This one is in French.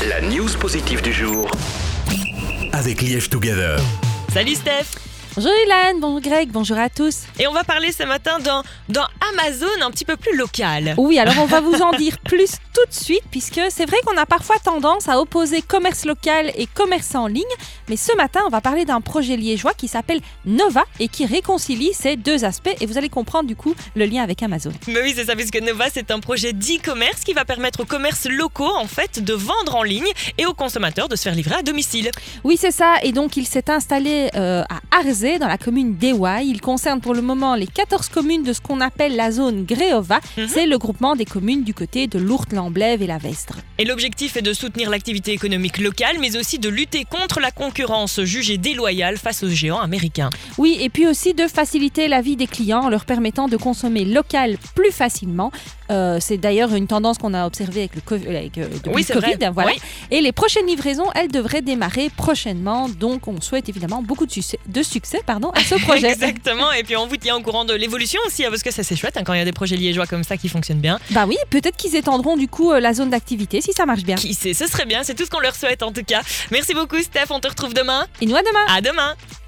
La news positive du jour avec Liège Together. Salut Steph. Bonjour Hélène, bonjour Greg, bonjour à tous. Et on va parler ce matin d'un Amazon un petit peu plus local. Oui, alors on va vous en dire plus tout de suite, puisque c'est vrai qu'on a parfois tendance à opposer commerce local et commerce en ligne, mais ce matin on va parler d'un projet liégeois qui s'appelle Nova et qui réconcilie ces deux aspects, et vous allez comprendre du coup le lien avec Amazon. Mais oui, c'est ça, puisque Nova c'est un projet d'e-commerce qui va permettre aux commerces locaux en fait de vendre en ligne et aux consommateurs de se faire livrer à domicile. Oui, c'est ça, et donc il s'est installé à Arzé, dans la commune d'Éouaille. Il concerne pour le moment les 14 communes de ce qu'on appelle la zone Gréova. C'est le groupement des communes du côté de Lourdes, Lamblève et la Vestre. Et l'objectif est de soutenir l'activité économique locale, mais aussi de lutter contre la concurrence jugée déloyale face aux géants américains. Oui, et puis aussi de faciliter la vie des clients en leur permettant de consommer local plus facilement. C'est d'ailleurs une tendance qu'on a observée avec depuis le Covid. Voilà. Oui. Et les prochaines livraisons, elles devraient démarrer prochainement. Donc, on souhaite évidemment beaucoup de succès à ce projet. Exactement. Et puis, on vous tient au courant de l'évolution aussi, parce que ça, c'est chouette quand il y a des projets liégeois comme ça qui fonctionnent bien. Bah oui, peut-être qu'ils étendront du coup la zone d'activité si ça marche bien. Qui sait, ce serait bien. C'est tout ce qu'on leur souhaite en tout cas. Merci beaucoup, Steph. On te retrouve demain. Et nous, à demain. À demain.